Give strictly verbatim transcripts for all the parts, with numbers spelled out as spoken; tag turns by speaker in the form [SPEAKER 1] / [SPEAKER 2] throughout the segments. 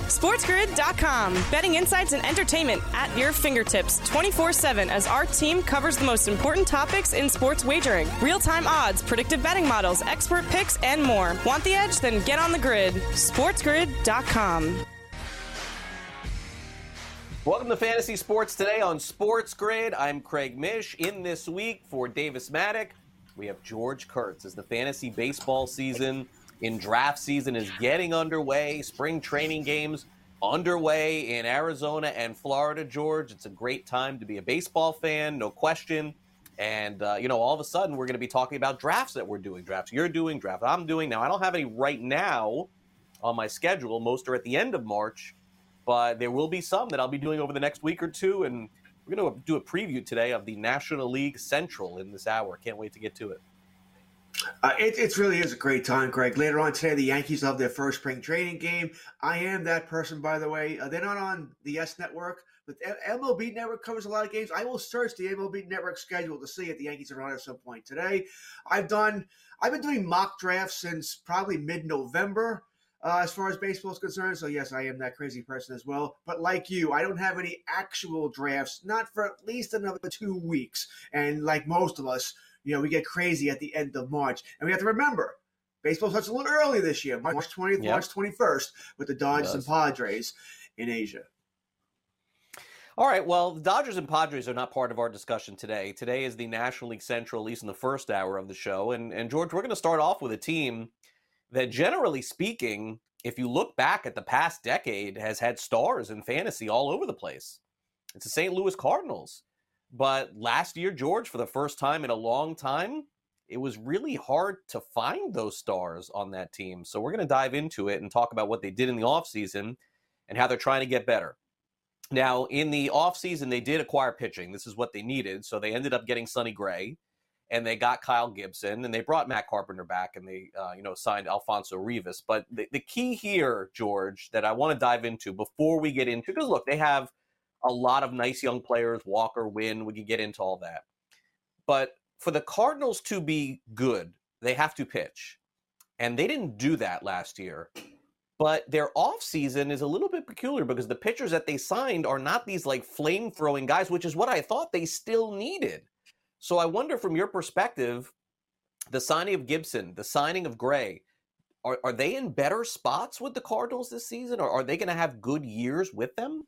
[SPEAKER 1] SportsGrid dot com. Betting insights and entertainment at your fingertips twenty-four seven as our team covers the most important topics in sports wagering. Real-time odds, predictive betting models, expert picks, and more. Want the edge? Then get on the grid. SportsGrid dot com.
[SPEAKER 2] Welcome to Fantasy Sports Today on Sports Grid. I'm Craig Mish. In this week for Davis Maddock, we have George Kurtz as the fantasy baseball season in draft season is getting underway. Spring training games underway in Arizona and Florida, George. It's a great time to be a baseball fan, no question. And, uh, you know, all of a sudden we're going to be talking about drafts that we're doing, drafts you're doing, drafts I'm doing. Now, I don't have any right now on my schedule. Most are at the end of March, but there will be some that I'll be doing over the next week or two. And we're going to do a preview today of the National League Central in this hour. Can't wait to get to it.
[SPEAKER 3] Uh, it, it really is a great time, Greg. Later on today, the Yankees have their first spring training game. I am that person, by the way. Uh, they're not on the Yes Network, but the M L B Network covers a lot of games. I will search the M L B Network schedule to see if the Yankees are on at some point today. I've done, I've been doing mock drafts since probably mid-November uh, as far as baseball is concerned. So yes, I am that crazy person as well. But like you, I don't have any actual drafts, not for at least another two weeks. And like most of us, you know, we get crazy at the end of March. And we have to remember, baseball starts a little early this year, March twentieth, yep. March twenty-first, with the Dodgers and Padres in Asia.
[SPEAKER 2] All right, well, the Dodgers and Padres are not part of our discussion today. Today is the National League Central, at least in the first hour of the show. And, and George, we're going to start off with a team that, generally speaking, if you look back at the past decade, has had stars in fantasy all over the place. It's the Saint Louis Cardinals. But last year, George, for the first time in a long time, it was really hard to find those stars on that team. So we're going to dive into it and talk about what they did in the offseason and how they're trying to get better. Now, in the offseason, they did acquire pitching. This is what they needed. So they ended up getting Sonny Gray, and they got Kyle Gibson, and they brought Matt Carpenter back, and they uh, you know, signed Alfonso Rivas. But the, the key here, George, that I want to dive into before we get into, because, look, they have a lot of nice young players, Walker, Wynn, we can get into all that. But for the Cardinals to be good, they have to pitch. And they didn't do that last year. But their offseason is a little bit peculiar because the pitchers that they signed are not these like flame-throwing guys, which is what I thought they still needed. So I wonder from your perspective, the signing of Gibson, the signing of Gray, are, are they in better spots with the Cardinals this season? Or are they going to have good years with them?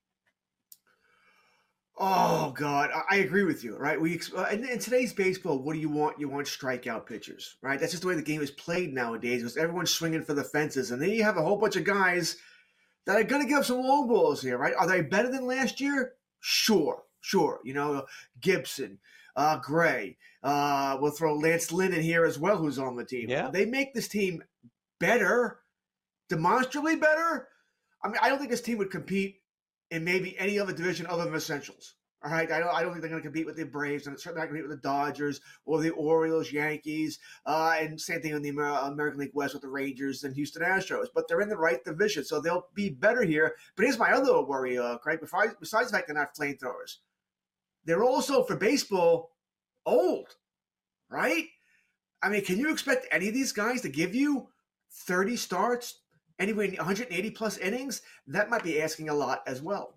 [SPEAKER 3] Oh, God, I agree with you, right? We uh, in, in today's baseball, what do you want? You want strikeout pitchers, right? That's just the way the game is played nowadays. Because everyone's swinging for the fences. And then you have a whole bunch of guys that are going to give up some long balls here, right? Are they better than last year? Sure, sure. You know, Gibson, uh, Gray. Uh, we'll throw Lance Lynn in here as well, who's on the team.
[SPEAKER 2] Yeah.
[SPEAKER 3] They make this team better, demonstrably better. I mean, I don't think this team would compete in maybe any other division other than Essentials. All right, I don't, I don't think they're going to compete with the Braves, and certainly not going to compete with the Dodgers or the Orioles, Yankees, uh, and same thing in the Amer- American League West with the Rangers and Houston Astros. But they're in the right division, so they'll be better here. But here's my other worry, uh, Craig. Besides, besides the fact they're not flamethrowers, they're also, for baseball, old, right? I mean, can you expect any of these guys to give you thirty starts, anyway, one hundred eighty plus innings? That might be asking a lot as well.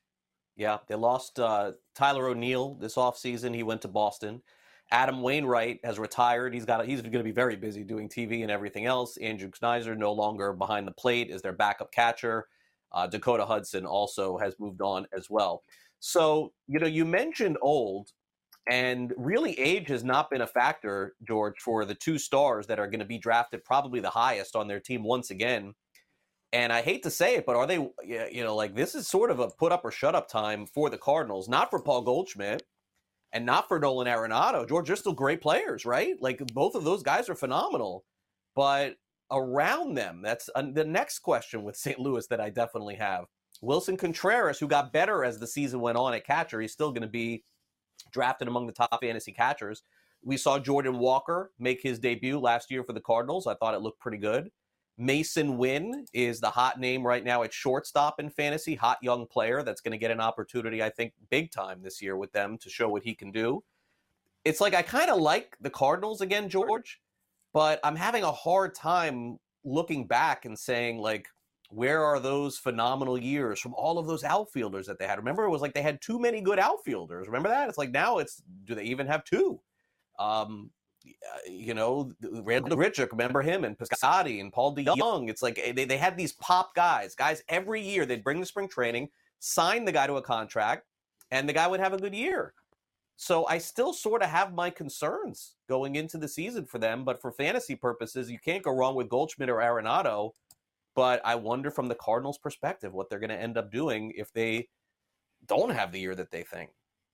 [SPEAKER 2] Yeah, they lost uh, Tyler O'Neill this offseason. He went to Boston. Adam Wainwright has retired. He's got. He's going to be very busy doing T V and everything else. Andrew Kneiser no longer behind the plate as their backup catcher. Uh, Dakota Hudson also has moved on as well. So, you know, you mentioned old, and really age has not been a factor, George, for the two stars that are going to be drafted probably the highest on their team once again. And I hate to say it, but are they, you know, like this is sort of a put up or shut up time for the Cardinals, not for Paul Goldschmidt and not for Nolan Arenado. George, they're still great players, right? Like both of those guys are phenomenal. But around them, that's uh, the next question with Saint Louis that I definitely have. Wilson Contreras, who got better as the season went on at catcher, he's still going to be drafted among the top fantasy catchers. We saw Jordan Walker make his debut last year for the Cardinals. I thought it looked pretty good. Mason Wynn is the hot name right now at shortstop in fantasy, hot young player that's going to get an opportunity, I think, big time this year with them to show what he can do. It's like I kind of like the Cardinals again, George, but I'm having a hard time looking back and saying, like, where are those phenomenal years from all of those outfielders that they had? Remember, it was like they had too many good outfielders. Remember that? It's like now it's, do they even have two? Um, you know, Randall Grichuk, remember him, and Piscotty and Paul DeYoung. It's like they, they had these pop guys. Guys, every year they'd bring the spring training, sign the guy to a contract, and the guy would have a good year. So I still sort of have my concerns going into the season for them. But for fantasy purposes, you can't go wrong with Goldschmidt or Arenado. But I wonder from the Cardinals' perspective what they're going to end up doing if they don't have the year that they think.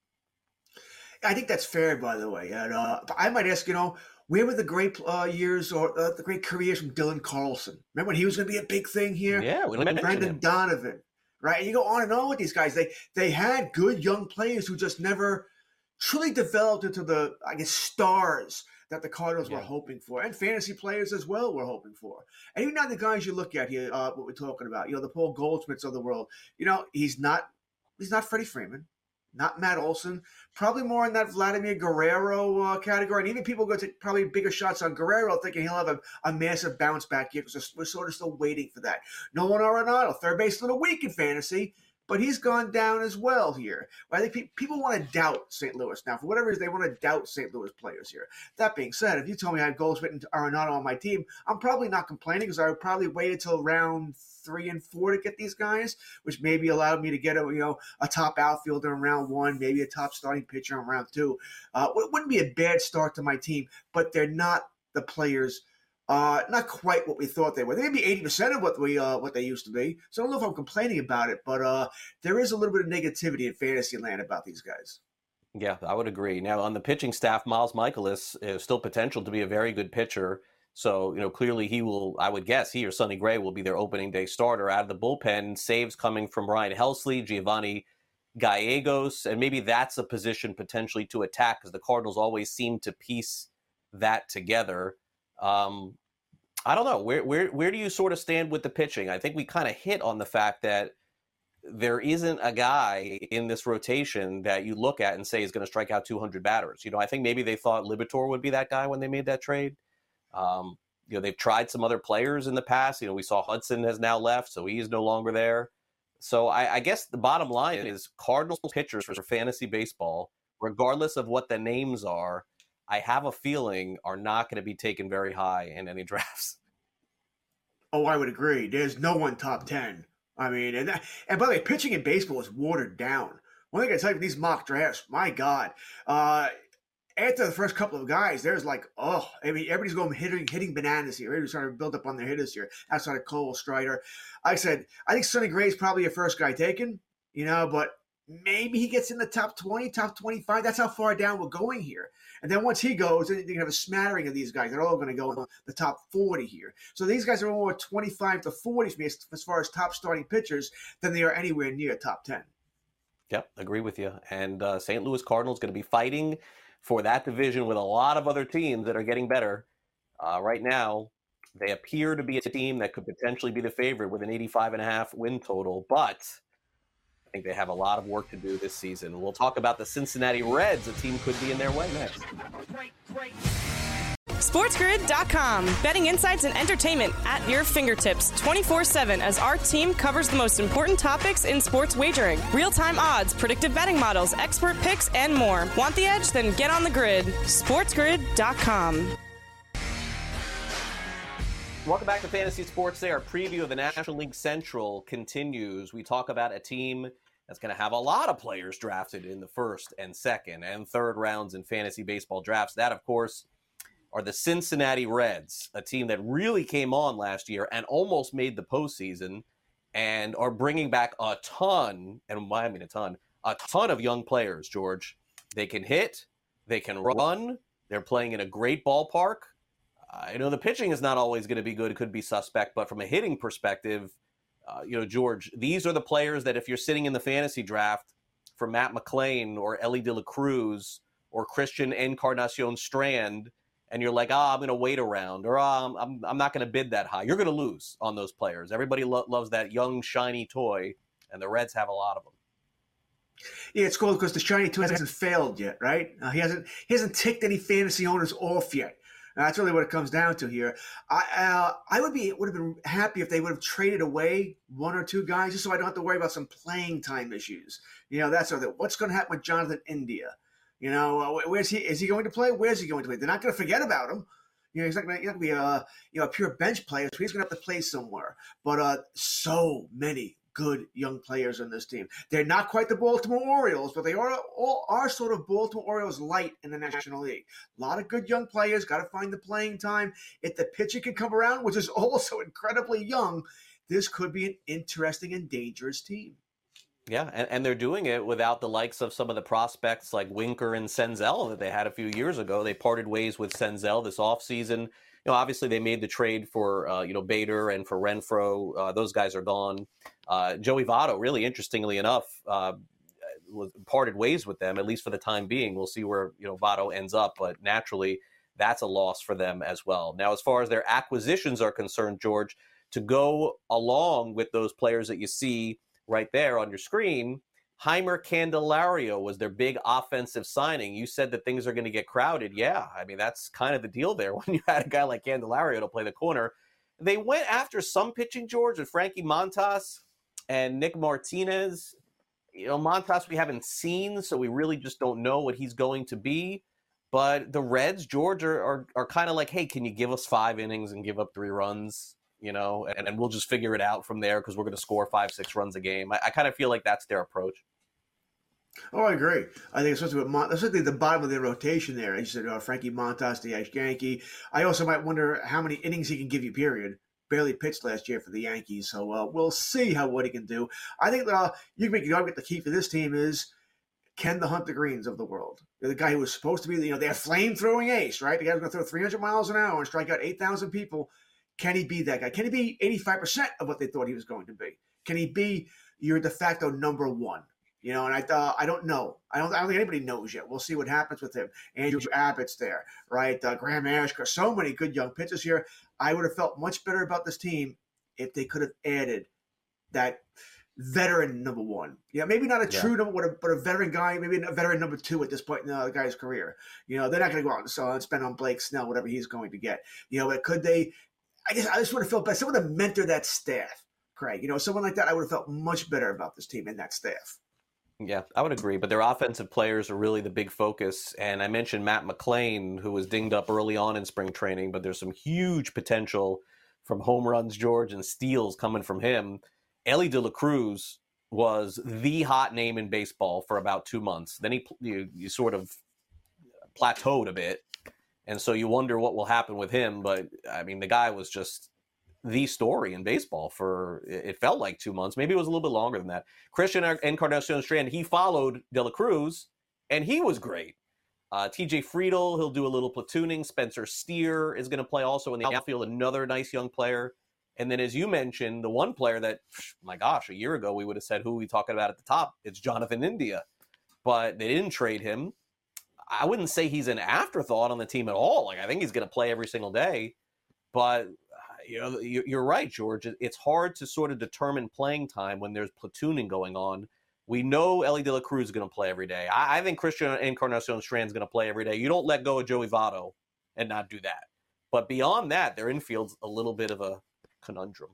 [SPEAKER 3] I think that's fair, by the way. And uh, I might ask, you know, where were the great uh, years or uh, the great careers from Dylan Carlson? Remember when he was going to be a big thing here?
[SPEAKER 2] Yeah, we mentioned
[SPEAKER 3] Brendan
[SPEAKER 2] him.
[SPEAKER 3] Donovan, right? And you go on and on with these guys. They they had good young players who just never truly developed into the, I guess, stars that the Cardinals yeah. were hoping for, and fantasy players as well were hoping for. And even now the guys you look at here, uh, what we're talking about, you know, the Paul Goldschmidts of the world, you know, he's not he's not Freddie Freeman, not Matt Olson, probably more in that Vladimir Guerrero uh, category. And even people go to probably bigger shots on Guerrero, thinking he'll have a, a massive bounce back here because we're sort of still waiting for that. Nolan Arenado, third baseman of the week in fantasy, but he's gone down as well here. I think pe- people want to doubt Saint Louis. Now, for whatever reason, they want to doubt Saint Louis players here. That being said, if you told me I had Goldschmidt and Arenado on my team, I'm probably not complaining because I would probably wait until round three and four to get these guys, which maybe allowed me to get a you know a top outfielder in round one, maybe a top starting pitcher in round two. Uh, it wouldn't be a bad start to my team, but they're not the players. Uh, not quite what we thought they were. They may be eighty percent of what we uh, what they used to be. So I don't know if I'm complaining about it, but uh, there is a little bit of negativity in fantasy land about these guys.
[SPEAKER 2] Yeah, I would agree. Now, on the pitching staff, Miles Michaelis is still potential to be a very good pitcher. So, you know, clearly he will, I would guess, he or Sonny Gray will be their opening day starter. Out of the bullpen, saves coming from Ryan Helsley, Giovanni Gallegos, and maybe that's a position potentially to attack because the Cardinals always seem to piece that together. Um, I don't know. Where where where do you sort of stand with the pitching? I think we kind of hit on the fact that there isn't a guy in this rotation that you look at and say is going to strike out two hundred batters. You know, I think maybe they thought Liberatore would be that guy when they made that trade. Um, you know, they've tried some other players in the past. You know, we saw Hudson has now left, so he is no longer there. So I, I guess the bottom line is Cardinals pitchers for fantasy baseball, regardless of what the names are, I have a feeling are not going to be taken very high in any drafts.
[SPEAKER 3] Oh, I would agree. There's no one top ten. I mean, and that, and by the way, pitching in baseball is watered down. One thing I tell you, these mock drafts, my God, uh, after the first couple of guys, there's like, oh, I mean, everybody's going hitting hitting bananas here. Everybody's trying to build up on their hitters here outside of Cole Strider. Like I said, I think Sonny Gray is probably your first guy taken, you know, but maybe he gets in the top twenty, top twenty-five. That's how far down we're going here. And then once he goes, then you have a smattering of these guys. They're all going to go in the top forty here. So these guys are more twenty-five to forty for me as, as far as top starting pitchers than they are anywhere near top ten.
[SPEAKER 2] Yep, agree with you. And uh, Saint Louis Cardinals going to be fighting for that division with a lot of other teams that are getting better. Uh, right now, they appear to be a team that could potentially be the favorite with an eighty-five and a half win total, but I think they have a lot of work to do this season. We'll talk about the Cincinnati Reds. A team could be in their way next.
[SPEAKER 1] SportsGrid dot com. Betting insights and entertainment at your fingertips twenty-four seven as our team covers the most important topics in sports wagering. Real-time odds, predictive betting models, expert picks, and more. Want the edge? Then get on the grid. SportsGrid dot com.
[SPEAKER 2] Welcome back to Fantasy Sports Day. Our preview of the National League Central continues. We talk about a team that's going to have a lot of players drafted in the first and second and third rounds in fantasy baseball drafts. That, of course, are the Cincinnati Reds, a team that really came on last year and almost made the postseason and are bringing back a ton, and I mean a ton, a ton of young players, George. They can hit, they can run, they're playing in a great ballpark. I know the pitching is not always going to be good. It could be suspect, but from a hitting perspective, uh, you know, George, these are the players that if you're sitting in the fantasy draft for Matt McClain or Ellie De La Cruz or Christian Encarnacion Strand, and you're like, ah, oh, I'm going to wait around, or oh, I'm I'm not going to bid that high, you're going to lose on those players. Everybody lo- loves that young, shiny toy, and the Reds have a lot of them.
[SPEAKER 3] Yeah, it's cool because the shiny toy hasn't failed yet, right? Uh, he hasn't he hasn't ticked any fantasy owners off yet. That's really what it comes down to here. I uh, I would be would have been happy if they would have traded away one or two guys just so I don't have to worry about some playing time issues. You know, that's sort of what's going to happen with Jonathan India. You know, uh, where's he? Is he going to play? Where's he going to play? They're not going to forget about him. You know, he's not going to be a you know a pure bench player, so he's going to have to play somewhere. But uh, so many good young players on this team. They're not quite the Baltimore Orioles, but they are all are sort of Baltimore Orioles light in the National League. A lot of good young players, got to find the playing time. If the pitcher can come around, which is also incredibly young, this could be an interesting and dangerous team.
[SPEAKER 2] Yeah, and, and they're doing it without the likes of some of the prospects like Winker and Senzel that they had a few years ago. They parted ways with Senzel this offseason. You know, obviously they made the trade for, uh, you know, Bader and for Renfroe. Uh, those guys are gone. Uh, Joey Votto, really interestingly enough, uh, was parted ways with them, at least for the time being. We'll see where, you know, Votto ends up, but naturally that's a loss for them as well. Now, as far as their acquisitions are concerned, George, to go along with those players that you see right there on your screen, Heimer Candelario was their big offensive signing. You said that things are going to get crowded. Yeah, I mean, that's kind of the deal there when you had a guy like Candelario to play the corner. They went after some pitching, George, with Frankie Montas and Nick Martinez. You know, Montas we haven't seen, so we really just don't know what he's going to be. But the Reds, George, are are, are kind of like, hey, can you give us five innings and give up three runs? You know, and, and we'll just figure it out from there because we're going to score five, six runs a game. I, I kind of feel like that's their approach.
[SPEAKER 3] Oh, I agree. I think especially with Mont- especially the bottom of their rotation there. As you said, uh, Frankie Montas, the ex-Yankee. I also might wonder how many innings he can give you, period. Barely pitched last year for the Yankees, so uh, we'll see how what he can do. I think uh, you can make the argument the key for this team is Ken the Hunter Greens of the world. They're the guy who was supposed to be, you know, their flame-throwing ace, right? The guy who's going to throw three hundred miles an hour and strike out eight thousand people. Can he be that guy? Can he be eighty-five percent of what they thought he was going to be? Can he be your de facto number one? You know, and I uh, I don't know. I don't, I don't think anybody knows yet. We'll see what happens with him. Andrew Abbott's there, right? Uh, Graham Ashker, so many good young pitchers here. I would have felt much better about this team if they could have added that veteran number one. Yeah, maybe not a true yeah. number one, but a veteran guy, maybe a veteran number two at this point in the guy's career. You know, they're not going to go out and, so, and spend on Blake Snell, whatever he's going to get. You know, but could they – I guess I just would have felt better. Someone to mentor that staff, Craig. You know, someone like that, I would have felt much better about this team and that staff.
[SPEAKER 2] Yeah, I would agree. But their offensive players are really the big focus. And I mentioned Matt McLain, who was dinged up early on in spring training, but there's some huge potential from home runs, George, and steals coming from him. Elly De La Cruz was the hot name in baseball for about two months. Then he you, you sort of plateaued a bit. And so you wonder what will happen with him. But, I mean, the guy was just the story in baseball for, it felt like two months. Maybe it was a little bit longer than that. Christian Encarnacion Strand, he followed De La Cruz, and he was great. Uh, T J Friedel, he'll do a little platooning. Spencer Steer is going to play also in the outfield, another nice young player. And then, as you mentioned, the one player that, my gosh, a year ago we would have said who are we talking about at the top? It's Jonathan India. But they didn't trade him. I wouldn't say he's an afterthought on the team at all. Like, I think he's going to play every single day. But, you know, you're right, George. It's hard to sort of determine playing time when there's platooning going on. We know Elly De La Cruz is going to play every day. I, I think Christian Encarnacion Strand is going to play every day. You don't let go of Joey Votto and not do that. But beyond that, their infield's a little bit of a conundrum.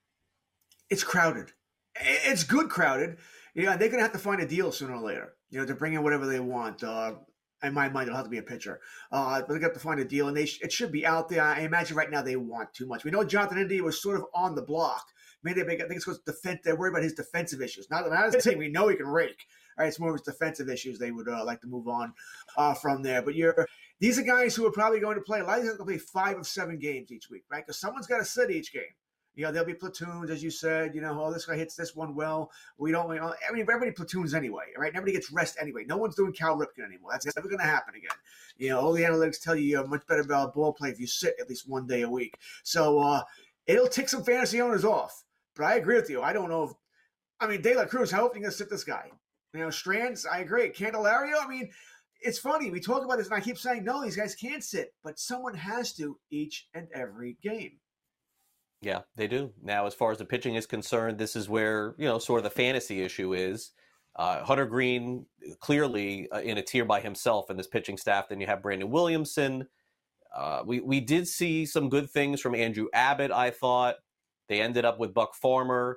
[SPEAKER 3] It's crowded. It's good crowded. Yeah, they're going to have to find a deal sooner or later, you know, to bring in whatever they want. Uh, in my mind, it'll have to be a pitcher. Uh, but they got to find a deal, and they sh- it should be out there. I imagine right now they want too much. We know Jonathan India was sort of on the block. Maybe they make, I think it's because defense, they're worried about his defensive issues. Not that his team, we know he can rake. All right, it's more of his defensive issues. They would uh, like to move on uh, from there. But you're these are guys who are probably going to play. A lot of these are going to play five of seven games each week, right? Because someone's got to sit each game. You know, there'll be platoons, as you said. You know, oh, this guy hits this one well. We don't. You know, I mean, everybody platoons anyway, right? Nobody gets rest anyway. No one's doing Cal Ripken anymore. That's never going to happen again. You know, all the analytics tell you you're much better about ball play if you sit at least one day a week. So uh, it'll tick some fantasy owners off. But I agree with you. I don't know if. I mean, De La Cruz, how often are you going to sit this guy? You know, Strands, I agree. Candelario, I mean, it's funny. We talk about this, and I keep saying, no, these guys can't sit. But someone has to each and every game.
[SPEAKER 2] Yeah, they do. Now, as far as the pitching is concerned, this is where, you know, sort of the fantasy issue is. Uh, Hunter Greene, clearly uh, in a tier by himself in this pitching staff. Then you have Brandon Williamson. Uh, we, we did see some good things from Andrew Abbott, I thought. They ended up with Buck Farmer.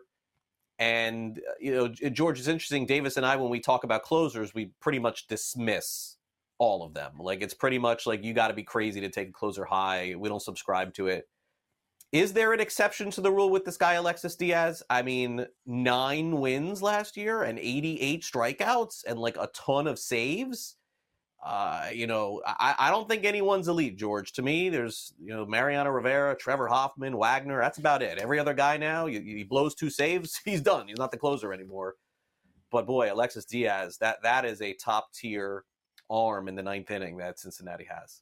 [SPEAKER 2] And, you know, George, it's interesting. Davis and I, when we talk about closers, we pretty much dismiss all of them. Like, it's pretty much like you got to be crazy to take a closer high. We don't subscribe to it. Is there an exception to the rule with this guy, Alexis Diaz? I mean, nine wins last year and eighty-eight strikeouts and like a ton of saves. Uh, you know, I, I don't think anyone's elite, George. To me, there's, you know, Mariano Rivera, Trevor Hoffman, Wagner. That's about it. Every other guy now, he, he blows two saves, he's done. He's not the closer anymore. But boy, Alexis Diaz, that that is a top tier arm in the ninth inning that Cincinnati has.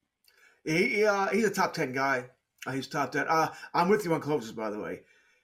[SPEAKER 3] He, uh, he's a top ten guy. Uh, he's top ten. Uh, I'm with you on closers, by the way.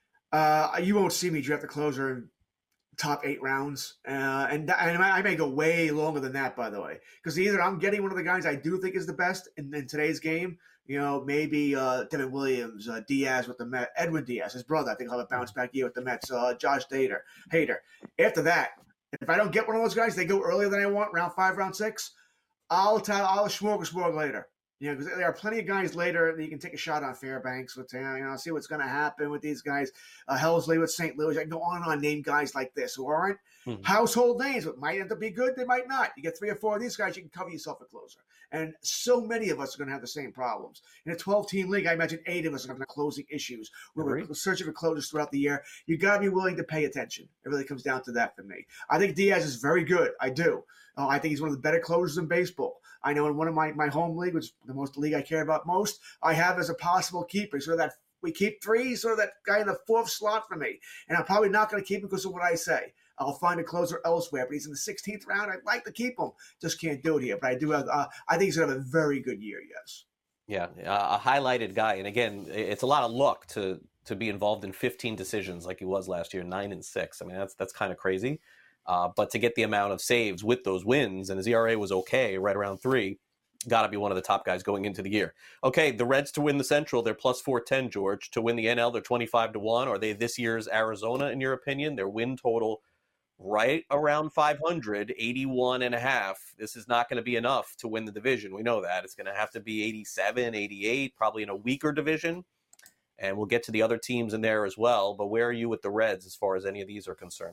[SPEAKER 3] Uh, you won't see me draft a closer in top eight rounds. Uh, and, and I may go way longer than that, by the way. Because either I'm getting one of the guys I do think is the best in, in today's game. You know, maybe uh, Devin Williams, uh, Diaz with the Mets, Edwin Diaz, his brother. I think I'll have a bounce back year with the Mets. Uh, Josh Hader. Hader. After that, if I don't get one of those guys, they go earlier than I want, round five, round six, I'll tell, I'll smorgasbord later. You know, because there are plenty of guys later that you can take a shot on Fairbanks with, you know, see what's going to happen with these guys. Uh, Helsley with Saint Louis. I can go on and on, name guys like this who aren't mm-hmm. household names, but might end up being good. They might not. You get three or four of these guys, you can cover yourself a closer. And so many of us are going to have the same problems. In a twelve-team league, I imagine eight of us are going to have closing issues. We're right. searching for closers throughout the year. You got to be willing to pay attention. It really comes down to that for me. I think Diaz is very good. I do. Uh, I think he's one of the better closers in baseball. I know in one of my, my home league, which is the most the league I care about most, I have as a possible keeper. So that we keep three, sort of that guy in the fourth slot for me. And I'm probably not going to keep him because of what I say. I'll find a closer elsewhere, but he's in the sixteenth round. I'd like to keep him. Just can't do it here. But I do have, uh, I think he's going to have a very good year, yes.
[SPEAKER 2] Yeah, uh, a highlighted guy. And again, it's a lot of luck to to be involved in fifteen decisions like he was last year, nine and six. I mean, that's that's kind of crazy. Uh, but to get the amount of saves with those wins, and his E R A was okay, right around three, got to be one of the top guys going into the year. Okay, the Reds to win the Central, they're plus four ten, George. To win the N L, they're twenty-five to one. Are they this year's Arizona, in your opinion? Their win total right around five hundred, eighty-one and a half. This is not going to be enough to win the division. We know that. It's going to have to be eighty-seven, eighty-eight, probably in a weaker division. And we'll get to the other teams in there as well. But where are you with the Reds as far as any of these are concerned?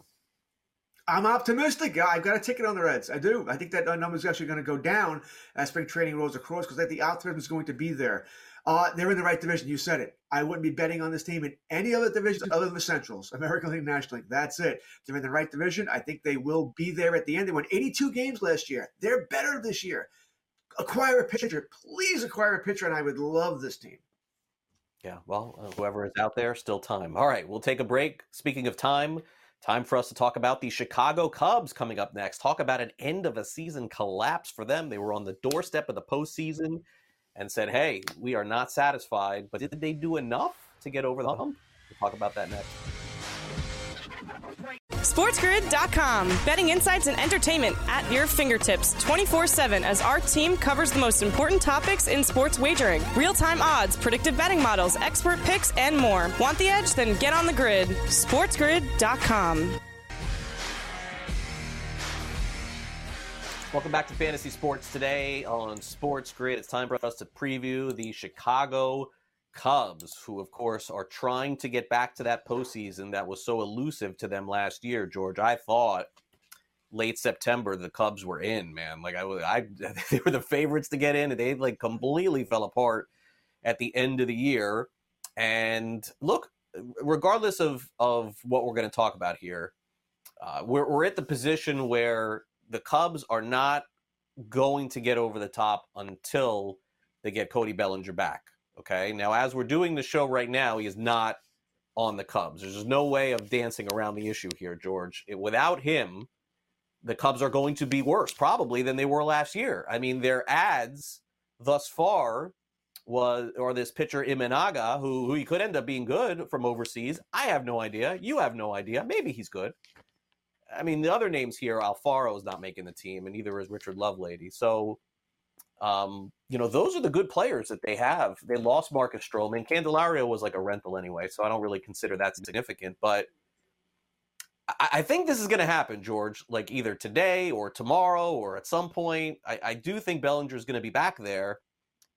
[SPEAKER 3] I'm optimistic. I've got a ticket on the Reds. I do. I think that number is actually going to go down as spring training rolls across because I think the optimism is going to be there. Uh, they're in the right division. You said it. I wouldn't be betting on this team in any other division other than the Centrals, American League, National League. That's it. They're in the right division. I think they will be there at the end. They won eighty-two games last year. They're better this year. Acquire a pitcher. Please acquire a pitcher, and I would love this team.
[SPEAKER 2] Yeah, well, uh, whoever is out there, still time. All right, we'll take a break. Speaking of time, time for us to talk about the Chicago Cubs coming up next. Talk about an end-of-a-season collapse for them. They were on the doorstep of the postseason and said, hey, we are not satisfied. But did they do enough to get over the hump? We'll talk about that next.
[SPEAKER 1] SportsGrid dot com. Betting insights and entertainment at your fingertips twenty-four seven as our team covers the most important topics in sports wagering. Real-time odds, predictive betting models, expert picks, and more. Want the edge? Then get on the grid. SportsGrid dot com.
[SPEAKER 2] Welcome back to Fantasy Sports today on Sports Grid. It's time for us to preview the Chicago Cubs, who, of course, are trying to get back to that postseason that was so elusive to them last year, George. I thought late September the Cubs were in, man. Like, I, I they were the favorites to get in, and they, like, completely fell apart at the end of the year. And, look, regardless of, of what we're going to talk about here, uh, we're, we're at the position where the Cubs are not going to get over the top until they get Cody Bellinger back. Okay, now as we're doing the show right now, he is not on the Cubs. There's just no way of dancing around the issue here, George. It, without him, the Cubs are going to be worse, probably, than they were last year. I mean, their ads thus far was, or this pitcher Imanaga, who, who he could end up being good from overseas. I have no idea. You have no idea. Maybe he's good. I mean, the other names here, Alfaro is not making the team, and neither is Richard Lovelady. So, Um, you know, those are the good players that they have. They lost Marcus Stroman. Candelario was like a rental anyway, so I don't really consider that significant. But I, I think this is going to happen, George, like either today or tomorrow or at some point. I, I do think Bellinger is going to be back there.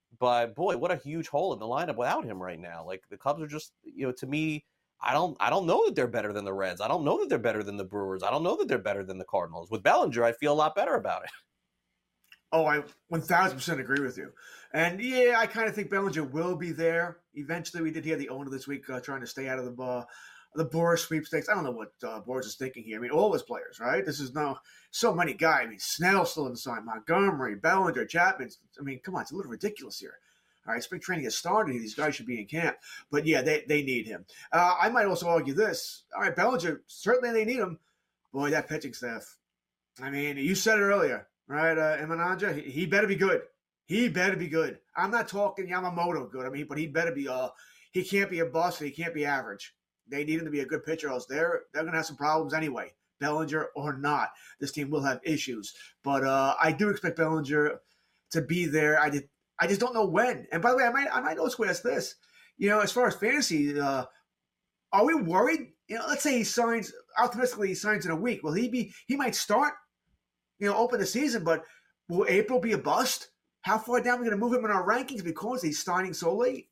[SPEAKER 2] But boy, what a huge hole in the lineup without him right now. Like the Cubs are just, you know, to me, I don't, I don't know that they're better than the Reds. I don't know that they're better than the Brewers. I don't know that they're better than the Cardinals. With Bellinger, I feel a lot better about it.
[SPEAKER 3] Oh, I one thousand percent agree with you. And yeah, I kind of think Bellinger will be there eventually. We did hear the owner this week uh, trying to stay out of the uh, the Boras sweepstakes. I don't know what uh, Boras is thinking here. I mean, all his players, right? This is no so many guys. I mean, Snell still inside, Montgomery, Bellinger, Chapman. I mean, come on, it's a little ridiculous here. All right, spring training has started. These guys should be in camp. But yeah, they, they need him. Uh, I might also argue this. All right, Bellinger, certainly they need him. Boy, that pitching staff. I mean, you said it earlier, right? Uh, Emananja, he, he better be good. He better be good. I'm not talking Yamamoto good. I mean, but he better be. Uh, he can't be a bust. He can't be average. They need him to be a good pitcher, else they're they're gonna have some problems anyway. Bellinger or not, this team will have issues. But uh, I do expect Bellinger to be there. I did. I just don't know when. And by the way, I might I might also ask this. You know, as far as fantasy, uh, are we worried? You know, let's say he signs. Optimistically, he signs in a week. Will he be? He might start. You know, open the season, but will April be a bust? How far down are we going to move him in our rankings because he's signing so late?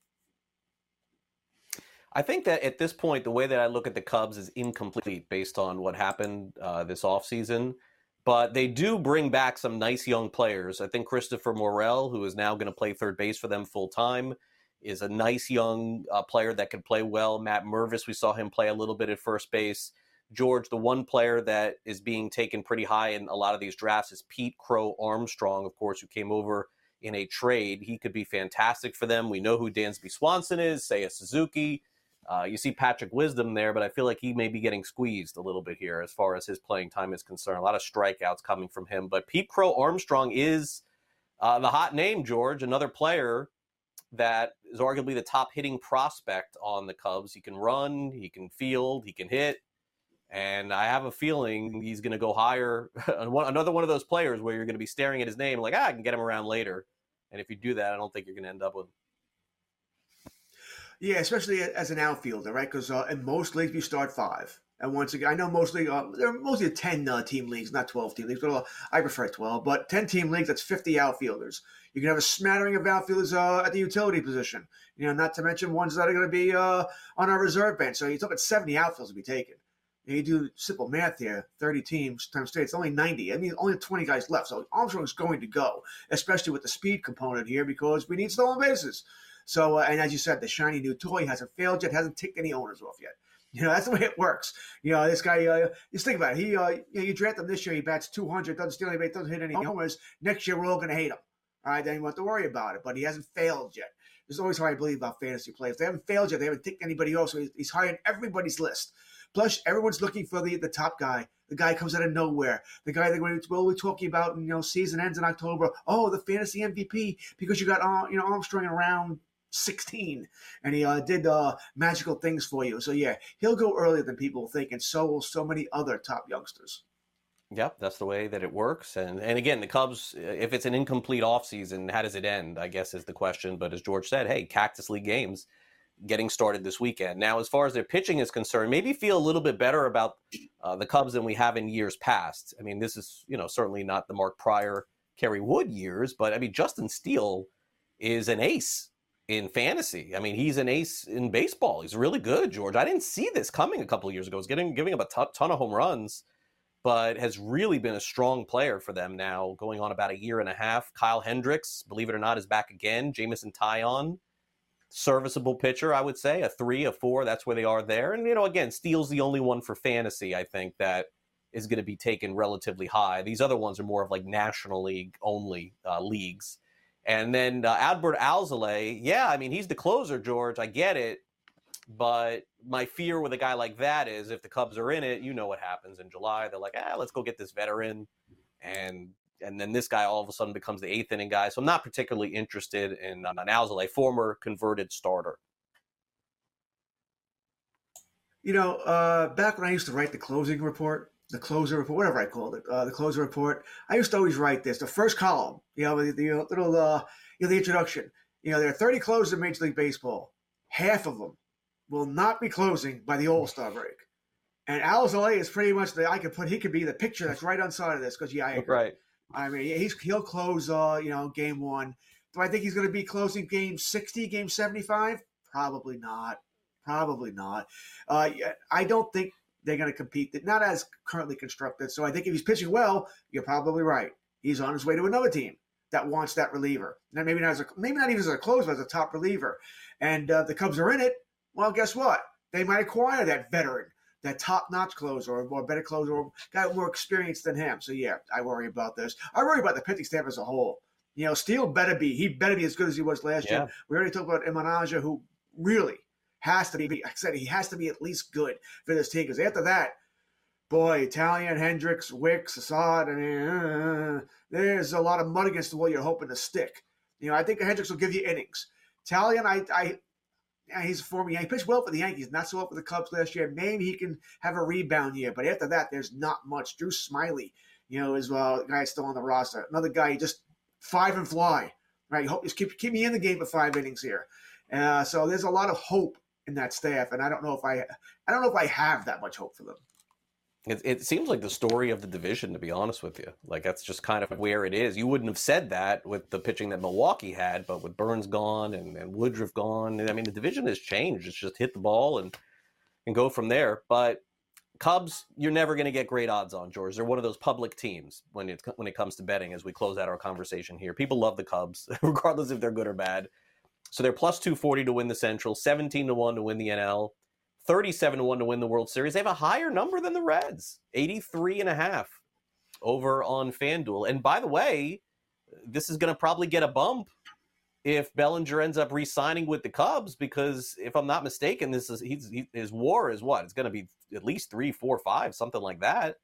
[SPEAKER 2] I think that at this point, the way that I look at the Cubs is incomplete based on what happened uh, this offseason. But they do bring back some nice young players. I think Christopher Morel, who is now going to play third base for them full time, is a nice young uh, player that can play well. Matt Mervis, we saw him play a little bit at first base. George, the one player that is being taken pretty high in a lot of these drafts is Pete Crow Armstrong, of course, who came over in a trade. He could be fantastic for them. We know who Dansby Swanson is, Seiya Suzuki. Uh, you see Patrick Wisdom there, but I feel like he may be getting squeezed a little bit here as far as his playing time is concerned. A lot of strikeouts coming from him. But Pete Crow Armstrong is uh, the hot name, George, another player that is arguably the top hitting prospect on the Cubs. He can run, he can field, he can hit. And I have a feeling he's going to go higher. Another one of those players where you're going to be staring at his name like, ah, I can get him around later. And if you do that, I don't think you're going to end up with him.
[SPEAKER 3] Yeah, especially as an outfielder, right? Because uh, in most leagues, we start five. And once again, I know mostly, uh, there are mostly ten uh, team leagues, not twelve team leagues, but uh, I prefer twelve. But ten team leagues, that's fifty outfielders. You can have a smattering of outfielders uh, at the utility position. You know, not to mention ones that are going to be uh, on our reserve bench. So you're talking seventy outfielders to be taken. You do simple math here, thirty teams times three, it's only ninety. I mean, only twenty guys left. So Armstrong's going to go, especially with the speed component here, because we need stolen bases. So, uh, and as you said, the shiny new toy hasn't failed yet, hasn't ticked any owners off yet. You know, that's the way it works. You know, this guy, uh, just think about it. He, uh, you know, you draft him this year, he bats two hundred, doesn't steal any base, doesn't hit any homers. Next year, we're all going to hate him. All right, then you won't have to worry about it. But he hasn't failed yet. This is always how I believe about fantasy players. They haven't failed yet. They haven't ticked anybody off, so he's, he's high on everybody's list. Plus, everyone's looking for the, the top guy. The guy comes out of nowhere. The guy that we're, we're talking about, you know, season ends in October. Oh, the fantasy M V P because you got, uh, you know, Armstrong around sixteen, and he uh, did uh, magical things for you. So, yeah, he'll go earlier than people think, and so will so many other top youngsters.
[SPEAKER 2] Yep, that's the way that it works. And and again, the Cubs, if it's an incomplete offseason, how does it end, I guess is the question. But as George said, hey, Cactus League games getting started this weekend. Now, as far as their pitching is concerned, maybe feel a little bit better about uh, the Cubs than we have in years past. I mean, this is, you know, certainly not the Mark Pryor, Kerry Wood years, but I mean, Justin Steele is an ace in fantasy. I mean, he's an ace in baseball. He's really good, George. I didn't see this coming a couple of years ago. He's getting giving up a t- ton of home runs, but has really been a strong player for them now, going on about a year and a half. Kyle Hendricks, believe it or not, is back again. Jamison Taillon, serviceable pitcher, I would say. A three, a four, that's where they are there. And, you know, again, Steele's the only one for fantasy, I think, that is going to be taken relatively high. These other ones are more of like National League only uh, leagues. And then uh, Adbert Alzolay, yeah, I mean, he's the closer, George. I get it. But my fear with a guy like that is if the Cubs are in it, you know what happens in July. They're like, ah, let's go get this veteran. And and then this guy all of a sudden becomes the eighth inning guy. So I'm not particularly interested in um, an Alzolay, former converted starter.
[SPEAKER 3] You know, uh, back when I used to write the closing report, the closer report, whatever I called it, uh, the closer report, I used to always write this, the first column, you know, the, the little, uh, you know, the introduction. You know, there are thirty closers in Major League Baseball. Half of them will not be closing by the All-Star break. And Alzolay is pretty much the, I could put, he could be the picture that's right on side of this because, yeah, I agree.
[SPEAKER 2] Right.
[SPEAKER 3] I mean, he's, he'll close, uh, you know, game one. Do I think he's going to be closing game sixty, game seventy-five? Probably not. Probably not. Uh, I don't think they're going to compete, not as currently constructed. So I think if he's pitching well, you're probably right. He's on his way to another team that wants that reliever. Now, maybe not as a, maybe not even as a closer, as a top reliever. And uh, the Cubs are in it. Well, guess what? They might acquire that veteran, that top-notch closer, or more better closer, or guy with more experience than him. So yeah, I worry about this. I worry about the pitching staff as a whole. You know, Steele better be, he better be as good as he was last
[SPEAKER 2] Yeah.
[SPEAKER 3] year. We already talked about Imanaja, who really has to be, like I said, he has to be at least good for this team. Because after that, boy, Italian, Hendricks, Wicks, Assad, I mean, uh, there's a lot of mud against the wall you're hoping to stick. You know, I think Hendricks will give you innings. Italian, I, I, yeah, he's a former, yeah, he pitched well for the Yankees, not so well for the Cubs last year. Maybe he can have a rebound year, but after that, there's not much. Drew Smiley, you know, is well, the guy still on the roster. Another guy, just five and fly, right? Hope just keep keep me in the game for five innings here. Uh, so there's a lot of hope in that staff, and I don't know if I, I don't know if I have that much hope for them.
[SPEAKER 2] It, it seems like the story of the division, to be honest with you. Like, that's just kind of where it is. You wouldn't have said that with the pitching that Milwaukee had, but with Burns gone and, and Woodruff gone, I mean, the division has changed. It's just hit the ball and and go from there. But Cubs, you're never going to get great odds on, George. They're one of those public teams when it, when it comes to betting, as we close out our conversation here. People love the Cubs, regardless if they're good or bad. So they're plus two forty to win the Central, seventeen to one to win the N L, thirty-seven to one to win the World Series. They have a higher number than the Reds, eighty-three and a half over on FanDuel. And by the way, this is going to probably get a bump if Bellinger ends up re-signing with the Cubs, because if I'm not mistaken, this is he's, he, his WAR is what? It's going to be at least three, four, five, something like that.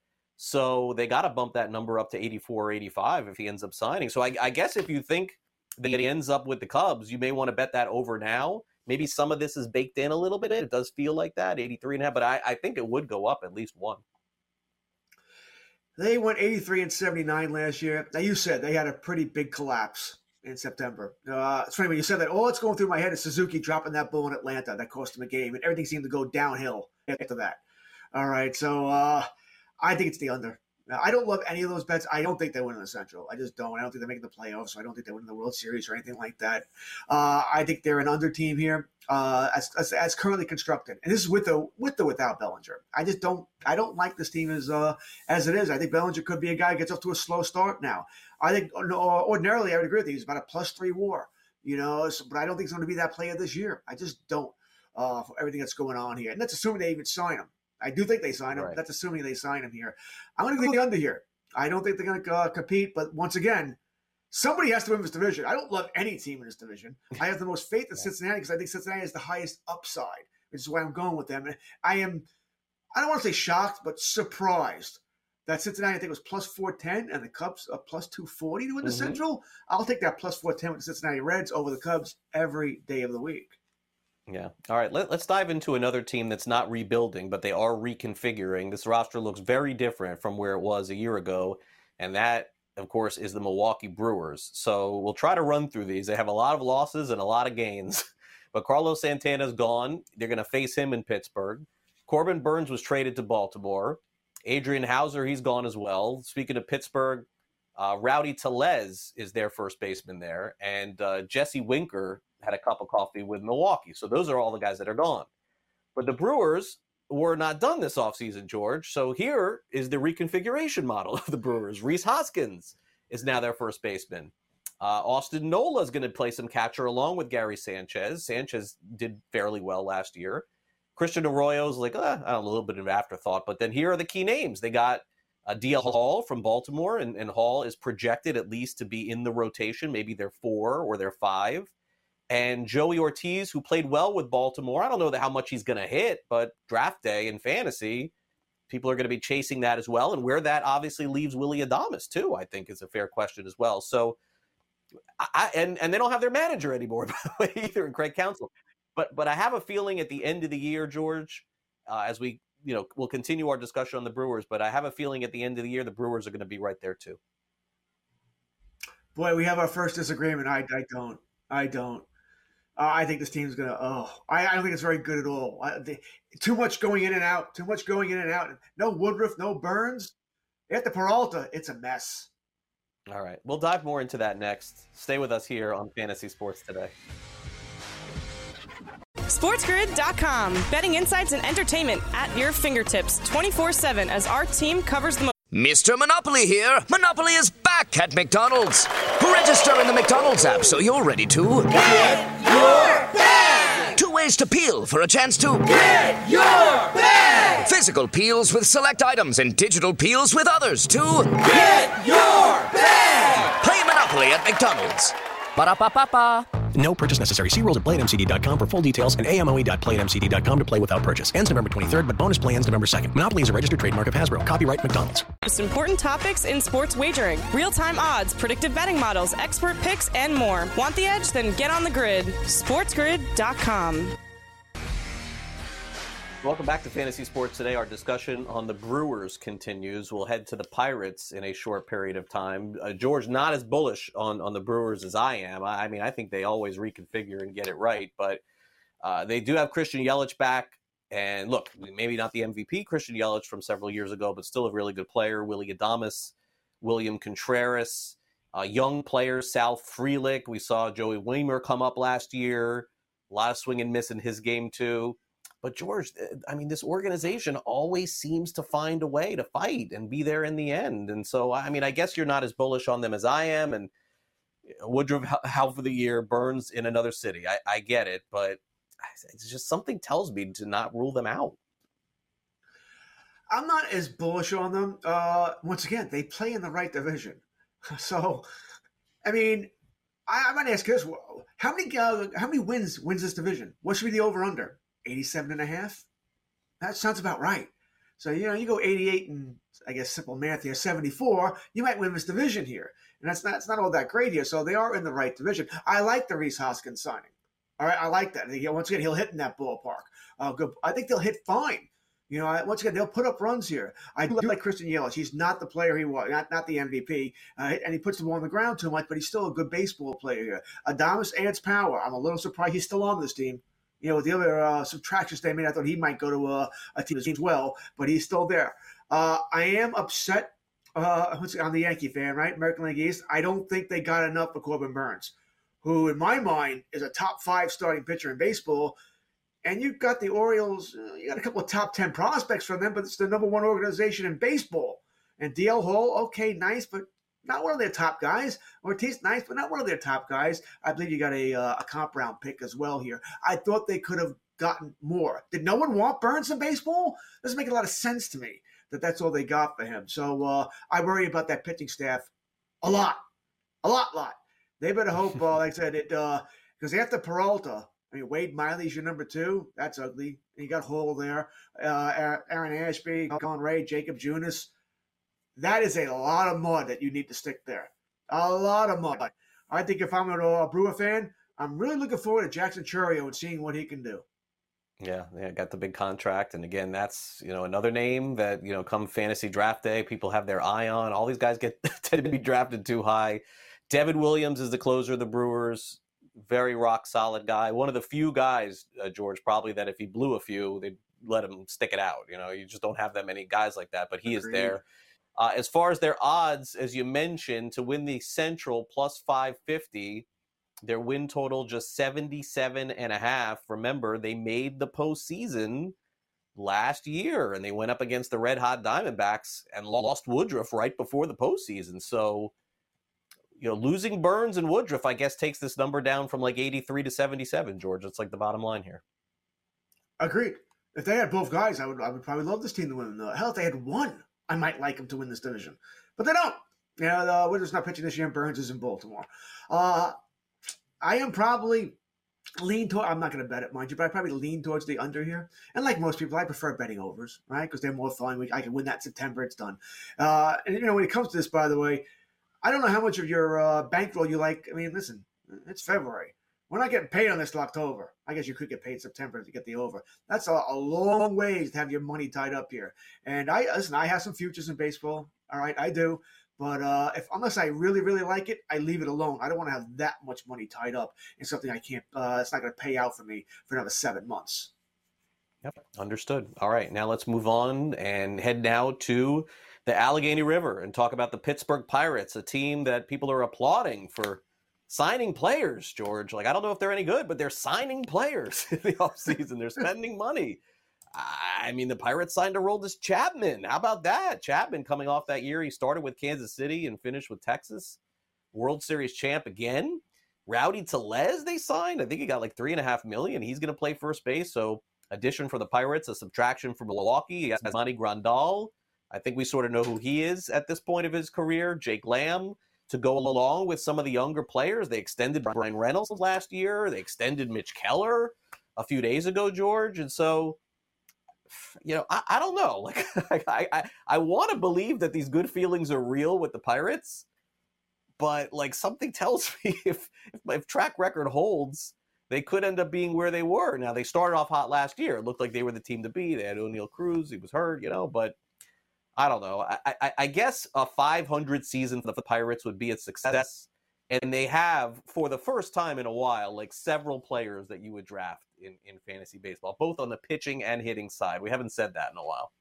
[SPEAKER 2] So they got to bump that number up to eighty-four or eighty-five if he ends up signing. So I, I guess if you think that he ends up with the Cubs, you may want to bet that over now. Maybe some of this is baked in a little bit. It does feel like that, eighty-three and a half, but I, I think it would go up at least one.
[SPEAKER 3] They went eighty-three and seventy-nine last year. Now, you said they had a pretty big collapse in September. Uh, it's funny when you said that. All that's going through my head is Suzuki dropping that ball in Atlanta that cost him a game, and everything seemed to go downhill after that. All right, so uh, I think it's the under. Now, I don't love any of those bets. I don't think they win in the Central. I just don't. I don't think they're making the playoffs, so I don't think they win the World Series or anything like that. Uh, I think they're an under team here, uh, as, as as currently constructed, and this is with the with the without Bellinger. I just don't. I don't like this team as uh, as it is. I think Bellinger could be a guy who gets off to a slow start now. I think ordinarily I would agree with you. He's about a plus three WAR, you know, so, but I don't think he's going to be that player this year. I just don't uh, for everything that's going on here, and that's assuming they even sign him. I do think they sign him.
[SPEAKER 2] Right.
[SPEAKER 3] That's assuming they sign him here. I'm going to go the under here. I don't think they're going to uh, compete, but once again, somebody has to win this division. I don't love any team in this division. I have the most faith in Cincinnati because I think Cincinnati has the highest upside, which is why I'm going with them. And I am, I don't want to say shocked, but surprised that Cincinnati, I think, was plus four ten and the Cubs are plus two forty to win the mm-hmm. Central. I'll take that plus four ten with the Cincinnati Reds over the Cubs every day of the week.
[SPEAKER 2] Yeah. All right. Let, let's dive into another team that's not rebuilding, but they are reconfiguring. This roster looks very different from where it was a year ago. And that, of course, is the Milwaukee Brewers. So we'll try to run through these. They have a lot of losses and a lot of gains. But Carlos Santana's gone. They're going to face him in Pittsburgh. Corbin Burns was traded to Baltimore. Adrian Hauser, he's gone as well. Speaking of Pittsburgh, uh, Rowdy Tellez is their first baseman there. And uh, Jesse Winker had a cup of coffee with Milwaukee. So those are all the guys that are gone. But the Brewers were not done this offseason, George. So here is the reconfiguration model of the Brewers. Rhys Hoskins is now their first baseman. Uh, Austin Nola is going to play some catcher along with Gary Sanchez. Sanchez did fairly well last year. Christian Arroyo's like, uh, I don't know, a little bit of an afterthought. But then here are the key names. They got uh, D L Hall from Baltimore, and, and Hall is projected at least to be in the rotation. Maybe they're four or they're five. And Joey Ortiz, who played well with Baltimore. I don't know how much he's going to hit, but draft day in fantasy, people are going to be chasing that as well. And where that obviously leaves Willy Adames, too, I think is a fair question as well. So, I, and, and they don't have their manager anymore, by the way, either, in Craig Counsell. But but I have a feeling at the end of the year, George, uh, as we, you know, we'll continue our discussion on the Brewers, but I have a feeling at the end of the year, the Brewers are going to be right there, too.
[SPEAKER 3] Boy, we have our first disagreement. I, I don't. I don't. Uh, I think this team's going to, oh, I, I don't think it's very good at all. I, they, too much going in and out, too much going in and out. No Woodruff, no Burns. After Peralta, it's a mess.
[SPEAKER 2] All right. We'll dive more into that next. Stay with us here on Fantasy Sports Today.
[SPEAKER 1] SportsGrid dot com. Betting insights and entertainment at your fingertips twenty-four seven as our team covers the most.
[SPEAKER 4] Mister Monopoly here. Monopoly is back at McDonald's. Register in the McDonald's app so you're ready to
[SPEAKER 5] get your bag.
[SPEAKER 4] Two ways to peel for a chance to
[SPEAKER 5] get your bag.
[SPEAKER 4] Physical peels with select items and digital peels with others to
[SPEAKER 5] get your bag.
[SPEAKER 4] Play Monopoly at McDonald's. Ba-da-ba-ba-ba.
[SPEAKER 6] No purchase necessary. See rules at play at M C D dot com for full details and A M O E dot play at M C D dot com to play without purchase. Ends November twenty-third, but bonus play ends November second. Monopoly is a registered trademark of Hasbro. Copyright McDonald's.
[SPEAKER 1] Most important topics in sports wagering. Real-time odds, predictive betting models, expert picks, and more. Want the edge? Then get on the grid. SportsGrid dot com.
[SPEAKER 2] Welcome back to Fantasy Sports Today. Our discussion on the Brewers continues. We'll head to the Pirates in a short period of time. Uh, George, not as bullish on, on the Brewers as I am. I, I mean, I think they always reconfigure and get it right, but uh, they do have Christian Yelich back. And look, maybe not the M V P Christian Yelich from several years ago, but still a really good player. Willy Adames, William Contreras, uh, young players, Sal Frelick. We saw Joey Wiemer come up last year. A lot of swing and miss in his game, too. But George, I mean, this organization always seems to find a way to fight and be there in the end. And so, I mean, I guess you're not as bullish on them as I am. And Woodruff out for the year, Burns in another city. I, I get it, but it's just something tells me to not rule them out.
[SPEAKER 3] I'm not as bullish on them. Uh, once again, they play in the right division. So, I mean, I, I'm going to ask you this. How many, uh, how many wins wins this division? What should be the over-under? eighty-seven and a half? That sounds about right. So, you know, you go eighty-eight and I guess simple math here, seventy-four, you might win this division here. And that's not, it's not all that great here. So they are in the right division. I like the Rhys Hoskins signing. All right. I like that. Once again, he'll hit in that ballpark. Uh, good. I think they'll hit fine. You know, once again, they'll put up runs here. I do like Christian Yelich. He's not the player he was, not, not the M V P. Uh, and he puts the ball on the ground too much, but he's still a good baseball player here. Adames adds power. I'm a little surprised he's still on this team. You know, with the other uh, subtractions they made, I thought he might go to a, a team as well, but he's still there. Uh, I am upset uh, on the Yankee fan, right? American League East. I don't think they got enough for Corbin Burns, who, in my mind, is a top five starting pitcher in baseball. And you've got the Orioles, uh, you got a couple of top ten prospects from them, but it's the number one organization in baseball. And D L Hall, okay, nice, but not one of their top guys. Ortiz, nice, but not one of their top guys. I believe you got a uh, a comp round pick as well here. I thought they could have gotten more. Did no one want Burns in baseball? Doesn't make a lot of sense to me that that's all they got for him. So uh, I worry about that pitching staff a lot, a lot, lot. They better hope, uh, like I said, it because uh, after Peralta, I mean, Wade Miley's your number two. That's ugly. And you got Hall there, uh, Aaron Ashby, Colin Ray, Jacob Junis. That is a lot of mud that you need to stick there. A lot of mud. I think if I'm a Brewer fan, I'm really looking forward to Jackson Chourio and seeing what he can do.
[SPEAKER 2] Yeah, yeah, got the big contract. And again, that's, you know, another name that, you know, come fantasy draft day, people have their eye on. All these guys get tend to be drafted too high. Devin Williams is the closer of the Brewers. Very rock solid guy. One of the few guys, uh, George, probably that if he blew a few, they'd let him stick it out. You know, you just don't have that many guys like that, but he Agreed. is there. Uh, as far as their odds, as you mentioned, to win the Central plus five fifty, their win total just seventy-seven and a half. Remember, they made the postseason last year, and they went up against the Red Hot Diamondbacks and lost Woodruff right before the postseason. So, you know, losing Burns and Woodruff, I guess, takes this number down from like eighty-three to seventy-seven, George. That's like the bottom line here.
[SPEAKER 3] Agreed. If they had both guys, I would I would probably love this team to win. Uh, hell, if they had one, I might like them to win this division. But they don't. You know, the Woodruff's not pitching this year, and Burns is in Baltimore. Uh, I am probably lean toward, I'm not going to bet it, mind you, but I probably lean towards the under here. And like most people, I prefer betting overs, right? Because they're more fun. We, I can win that in September. It's done. Uh, and, you know, when it comes to this, by the way, I don't know how much of your uh, bankroll you like. I mean, listen, it's February. We're not getting paid on this till October. I guess you could get paid in September to get the over. That's a, a long ways to have your money tied up here. And I listen, I have some futures in baseball. All right, I do. But uh, if unless I really, really like it, I leave it alone. I don't want to have that much money tied up in something I can't. Uh, it's not going to pay out for me for another seven months.
[SPEAKER 2] Yep, understood. All right, now let's move on and head now to the Allegheny River and talk about the Pittsburgh Pirates, a team that people are applauding for signing players, George. Like, I don't know if they're any good, but they're signing players in the offseason. They're spending money. I mean, the Pirates signed Aroldis Chapman. How about that? Chapman coming off that year. He started with Kansas City and finished with Texas. World Series champ again. Rowdy Tellez they signed. I think he got like three and a half million. He's going to play first base. So addition for the Pirates, a subtraction from Milwaukee. He has Manny Grandal. I think we sort of know who he is at this point of his career. Jake Lamb to go along with some of the younger players. They extended Brian Reynolds last year. They extended Mitch Keller a few days ago, George. And so, you know, I, I don't know. Like, I, I, I want to believe that these good feelings are real with the Pirates, but like something tells me if, if if track record holds, they could end up being where they were. Now, they started off hot last year. It looked like they were the team to be. They had O'Neal Cruz. He was hurt, you know, but I don't know. I, I, I guess a five hundred season for the Pirates would be a success. And they have, for the first time in a while, like several players that you would draft in, in fantasy baseball, both on the pitching and hitting side. We haven't said that in a while.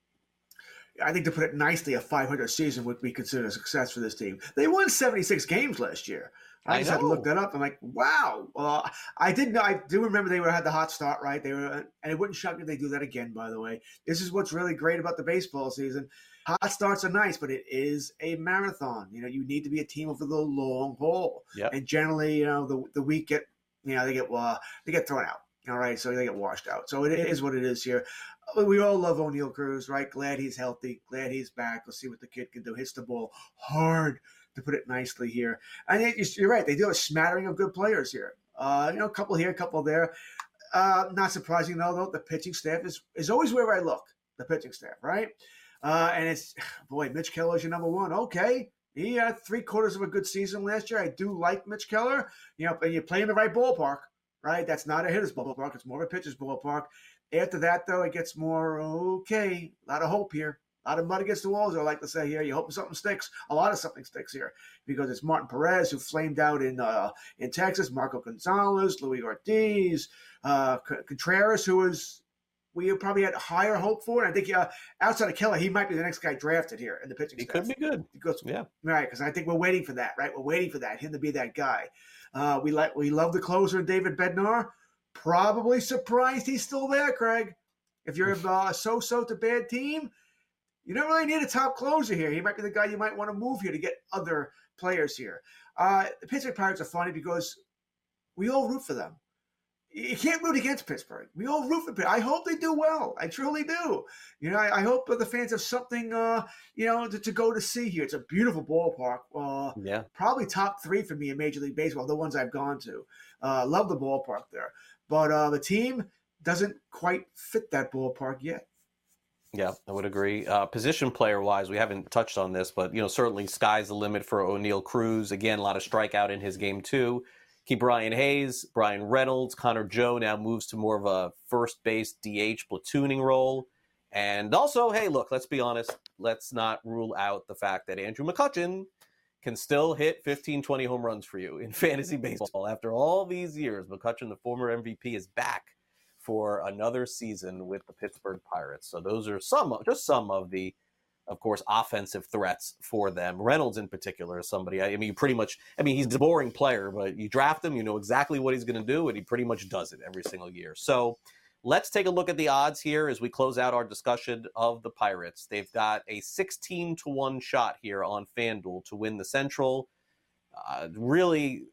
[SPEAKER 3] I think to put it nicely, a five hundred season would be considered a success for this team. They won seventy-six games last year. I, I just know. had to look that up. I'm like, wow. Uh, I did know. I do remember they were had the hot start, right? They were, and it wouldn't shock me if they do that again. By the way, this is what's really great about the baseball season. Hot starts are nice, but it is a marathon. You know, you need to be a team over the long haul.
[SPEAKER 2] Yep.
[SPEAKER 3] And generally, you know, the the week get, you know, they get uh, they get thrown out. All right, so they get washed out. So it is what it is here. We all love O'Neal Cruz, right? Glad he's healthy. Glad he's back. Let's see what the kid can do. Hits the ball hard, to put it nicely here. And you're right. They do have a smattering of good players here. Uh, you know, a couple here, a couple there. Uh, not surprising, though, though. The pitching staff is, is always where I look, the pitching staff, right? Uh, and it's, boy, Mitch Keller is your number one. Okay. He had three quarters of a good season last year. I do like Mitch Keller. You know, and you play in the right ballpark, right? That's not a hitter's ballpark. It's more of a pitcher's ballpark. After that, though, it gets more, okay, a lot of hope here. A lot of mud against the walls, I like to say here. You hope something sticks. A lot of something sticks here because it's Martin Perez, who flamed out in uh, in Texas, Marco Gonzalez, Luis Ortiz, uh, Contreras, who was we probably had higher hope for. And I think uh, outside of Keller, he might be the next guy drafted here in the pitching
[SPEAKER 2] He
[SPEAKER 3] staff.
[SPEAKER 2] could be good.
[SPEAKER 3] Because,
[SPEAKER 2] yeah.
[SPEAKER 3] Right, because I think we're waiting for that, right? We're waiting for that, him to be that guy. Uh, we, like, we love the closer, David Bednar. Probably surprised he's still there, Craig. If you're uh, a so-so to bad team, you don't really need a top closer here. He might be the guy you might want to move here to get other players here. Uh, the Pittsburgh Pirates are funny because we all root for them. You can't root against Pittsburgh. We all root for Pittsburgh. I hope they do well. I truly do. You know, I, I hope the fans have something, uh, you know, to, to go to see here. It's a beautiful ballpark. Uh,
[SPEAKER 2] yeah.
[SPEAKER 3] Probably top three for me in Major League Baseball, the ones I've gone to. Uh, love the ballpark there. But uh, the team doesn't quite fit that ballpark yet.
[SPEAKER 2] Yeah, I would agree. Uh, position player-wise, we haven't touched on this, but, you know, certainly sky's the limit for O'Neal Cruz. Again, a lot of strikeout in his game, too. Keep Brian Hayes, Brian Reynolds, Connor Joe now moves to more of a first base D H platooning role. And also, hey, look, let's be honest. Let's not rule out the fact that Andrew McCutchen can still hit fifteen, twenty home runs for you in fantasy baseball. After all these years, McCutchen, the former M V P, is back for another season with the Pittsburgh Pirates. So those are some, just some of the, of course, offensive threats for them. Reynolds in particular is somebody, I mean, you pretty much, I mean, he's a boring player, but you draft him, you know exactly what he's going to do, and he pretty much does it every single year. So let's take a look at the odds here as we close out our discussion of the Pirates. They've got a sixteen to one shot here on FanDuel to win the Central. Uh, really,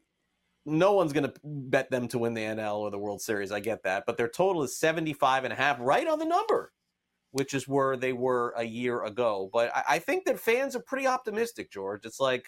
[SPEAKER 2] no one's going to bet them to win the N L or the World Series. I get that. But their total is seventy-five and a half, right on the number, which is where they were a year ago. But I, I think that fans are pretty optimistic, George. It's like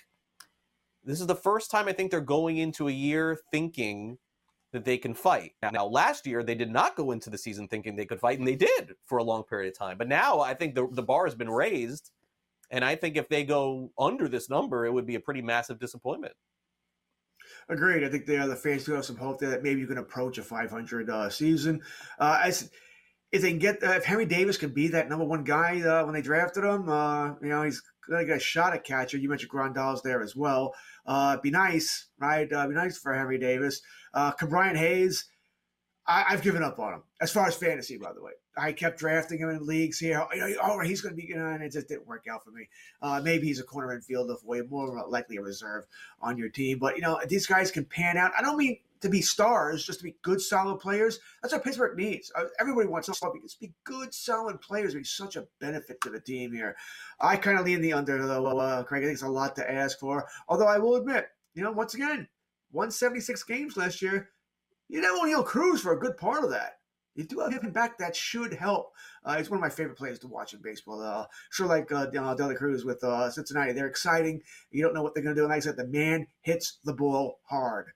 [SPEAKER 2] this is the first time I think they're going into a year thinking that they can fight. Now, last year, they did not go into the season thinking they could fight, and they did for a long period of time. But now I think the, the bar has been raised, and I think if they go under this number, it would be a pretty massive disappointment.
[SPEAKER 3] Agreed. I think the other fans do have some hope there that maybe you can approach a five hundred uh, season. Uh, as if they can get, uh, if Henry Davis can be that number one guy uh, when they drafted him, uh, you know, he's going to get a shot at catcher. You mentioned Grandal's there as well. Uh, be nice, right? Uh, be nice for Henry Davis. Uh, Brian Hayes, I, I've given up on him as far as fantasy, by the way. I kept drafting him in leagues here. Oh, he's going to be, you know, and it just didn't work out for me. Uh, maybe he's a corner infielder, way more likely a reserve on your team. But, you know, these guys can pan out. I don't mean to be stars, just to be good, solid players. That's what Pittsburgh needs. Uh, everybody wants to just be good, solid players. It'd be such a benefit to the team here. I kind of lean the under, though, uh, Craig. I think it's a lot to ask for. Although I will admit, you know, once again, won seventy-six games last year. You know, O'Neal Cruz for a good part of that. You do have him back. That should help. Uh, he's one of my favorite players to watch in baseball. Uh, sure, like uh, Dela Cruz with uh, Cincinnati. They're exciting. You don't know what they're going to do. And like I said, the man hits the ball hard.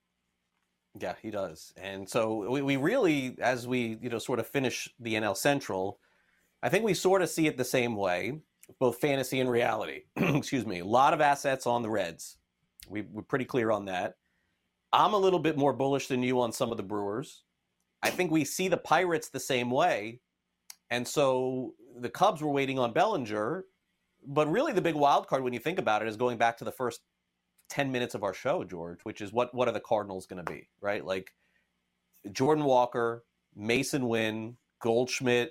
[SPEAKER 2] Yeah, he does. And so we, we really, as we you know sort of finish the N L Central, I think we sort of see it the same way, both fantasy and reality. Excuse me. A lot of assets on the Reds. We, we're pretty clear on that. I'm a little bit more bullish than you on some of the Brewers. I think we see the Pirates the same way. And so the Cubs were waiting on Bellinger. But really the big wild card when you think about it is going back to the first ten minutes of our show, George, which is what, what are the Cardinals going to be, right? Like Jordan Walker, Mason Wynn, Goldschmidt,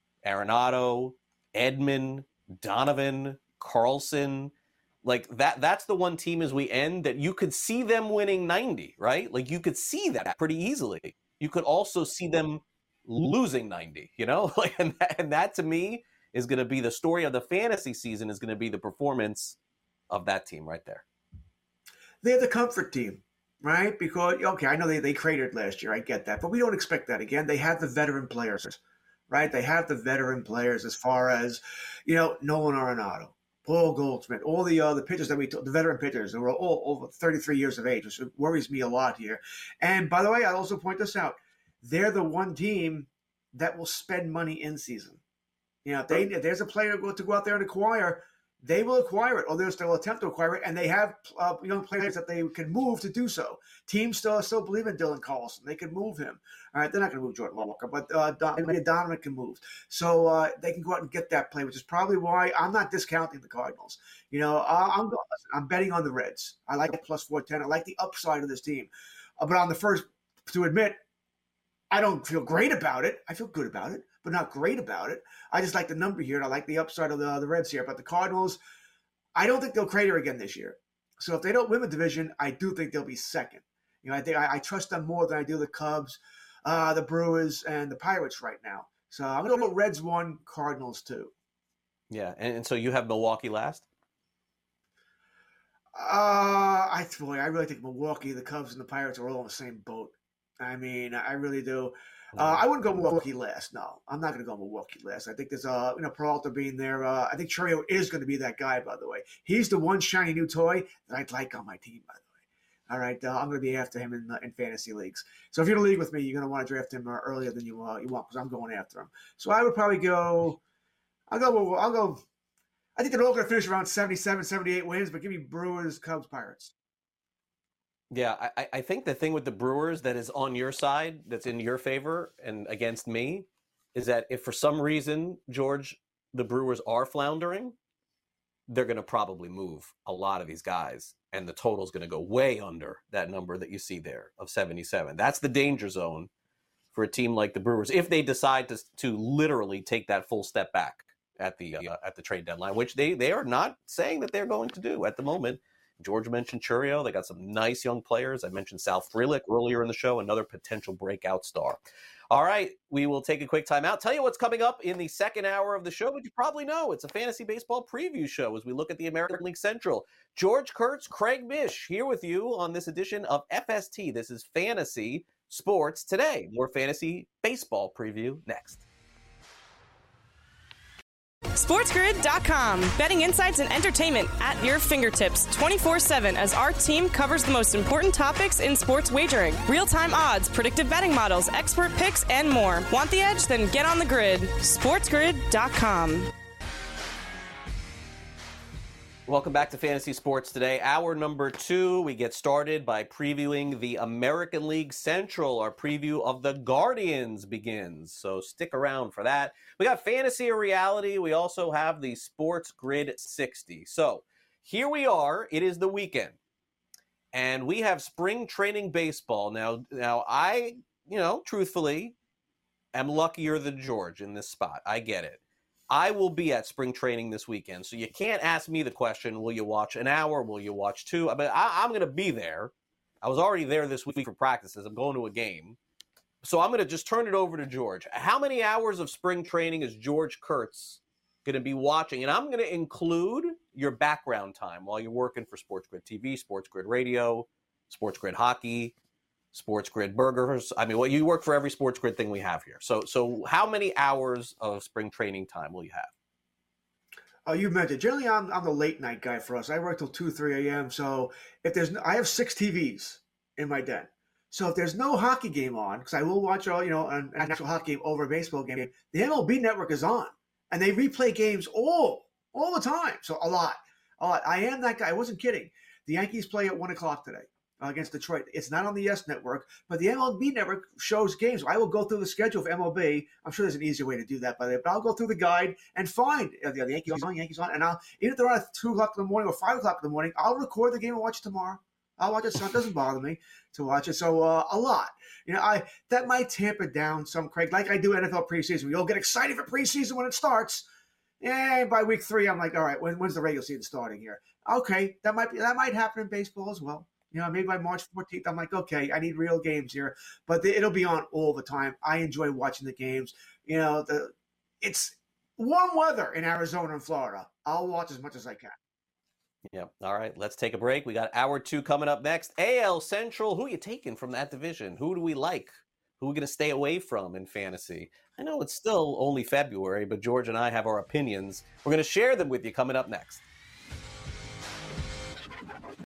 [SPEAKER 2] Arenado, Edman, Donovan, Carlson. Like that, that's the one team as we end that you could see them winning ninety, right? Like you could see that pretty easily. You could also see them losing ninety, you know? Like, and, that, and that to me is going to be the story of the fantasy season is going to be the performance of that team right there.
[SPEAKER 3] They're the comfort team, right? Because, okay, I know they, they cratered last year. I get that. But we don't expect that again. They have the veteran players, right? They have the veteran players as far as, you know, Nolan Arenado, Paul Goldschmidt, all the uh, the pitchers that we took, the veteran pitchers, they were all over thirty-three years of age, which worries me a lot here. And by the way, I'll also point this out. They're the one team that will spend money in season. You know, if, they, if there's a player to go, to go out there and acquire, they will acquire it, or they'll still attempt to acquire it, and they have uh, young players that they can move to do so. Teams still still believe in Dylan Carlson. They can move him. All right, they're not going to move Jordan Walker, but uh, Don, Donovan can move. So uh, they can go out and get that play, which is probably why I'm not discounting the Cardinals. You know, uh, I'm I'm betting on the Reds. I like it plus four ten. I like the upside of this team. Uh, but on the first, to admit, I don't feel great about it. I feel good about it, but not great about it. I just like the number here, and I like the upside of the, uh, the Reds here. But the Cardinals, I don't think they'll crater again this year. So if they don't win the division, I do think they'll be second. You know, I think I, I trust them more than I do the Cubs, uh, the Brewers, and the Pirates right now. So I'm going to go Reds one, Cardinals two.
[SPEAKER 2] Yeah, and, and so you have Milwaukee last?
[SPEAKER 3] Uh, I boy, I really think Milwaukee, the Cubs, and the Pirates are all in the same boat. I mean, I really do. Uh, I wouldn't go Milwaukee last. No, I'm not going to go Milwaukee last. I think there's, uh, you know, Peralta being there. Uh, I think Chourio is going to be that guy, by the way. He's the one shiny new toy that I'd like on my team, by the way. All right, uh, I'm going to be after him in uh, in fantasy leagues. So if you're in a league with me, you're going to want to draft him uh, earlier than you uh, you want because I'm going after him. So I would probably go. I'll go. I'll go. I think they're all going to finish around seventy-seven, seventy-eight wins, but give me Brewers, Cubs, Pirates.
[SPEAKER 2] Yeah, I, I think the thing with the Brewers that is on your side, that's in your favor and against me, is that if for some reason, George, the Brewers are floundering, they're going to probably move a lot of these guys, and the total's going to go way under that number that you see there of seventy-seven. That's the danger zone for a team like the Brewers if they decide to to literally take that full step back at the uh, at the trade deadline, which they they are not saying that they're going to do at the moment. George mentioned Chourio. They got some nice young players. I mentioned Sal Frelick earlier in the show, another potential breakout star. All right, we will take a quick time out. Tell you what's coming up in the second hour of the show, but you probably know it's a fantasy baseball preview show as we look at the American League Central. George Kurtz, Craig Mish here with you on this edition of F S T. This is Fantasy Sports Today. More fantasy baseball preview next.
[SPEAKER 1] SportsGrid dot com. Betting insights and entertainment at your fingertips twenty-four seven as our team covers the most important topics in sports wagering. Real-time odds, predictive betting models, expert picks, and more. Want the edge? Then get on the grid. SportsGrid dot com.
[SPEAKER 2] Welcome back to Fantasy Sports Today. Hour number two, we get started by previewing the American League Central. Our preview of the Guardians begins, so stick around for that. We got Fantasy or Reality. We also have the Sports Grid sixty. So here we are. It is the weekend, and we have spring training baseball. Now, now I, you know, truthfully, am luckier than George in this spot. I get it. I will be at spring training this weekend, so you can't ask me the question, will you watch an hour? Will you watch two? I mean, I, I'm going to be there. I was already there this week for practices. I'm going to a game. So I'm going to just turn it over to George. How many hours of spring training is George Kurtz going to be watching? And I'm going to include your background time while you're working for Sports Grid T V, Sports Grid Radio, Sports Grid Hockey, Sports Grid Burgers. I mean, well, you work for every Sports Grid thing we have here. So, so how many hours of spring training time will you have?
[SPEAKER 3] Oh, you mentioned generally I'm I'm the late night guy for us. I work till two, three a.m. So if there's no, I have six T Vs in my den. So if there's no hockey game on, because I will watch all you know an actual hockey game over a baseball game, the M L B Network is on, and they replay games all all the time. So a lot, a lot. I am that guy. I wasn't kidding. The Yankees play at one o'clock today uh, against Detroit. It's not on the Yes Network, but the M L B Network shows games. I will go through the schedule for M L B. I'm sure there's an easier way to do that, by the way, but I'll go through the guide and find uh, the Yankees on, Yankees on, and I'll even if they're on at two o'clock in the morning or five o'clock in the morning, I'll record the game and watch it tomorrow. I'll watch it, so it doesn't bother me to watch it. So uh, a lot, you know, I that might tamper down some, Craig, like I do N F L preseason. We all get excited for preseason when it starts. And by week three, I'm like, all right, when, when's the regular season starting here? Okay, that might be that might happen in baseball as well. You know, maybe by March fourteenth, I'm like, okay, I need real games here. But the, it'll be on all the time. I enjoy watching the games. You know, the it's warm weather in Arizona and Florida. I'll watch as much as I can.
[SPEAKER 2] Yeah. All right. Let's take a break. We got hour two coming up next. A L Central. Who are you taking from that division? Who do we like? Who are we going to stay away from in fantasy? I know it's still only February, but George and I have our opinions. We're going to share them with you coming up next.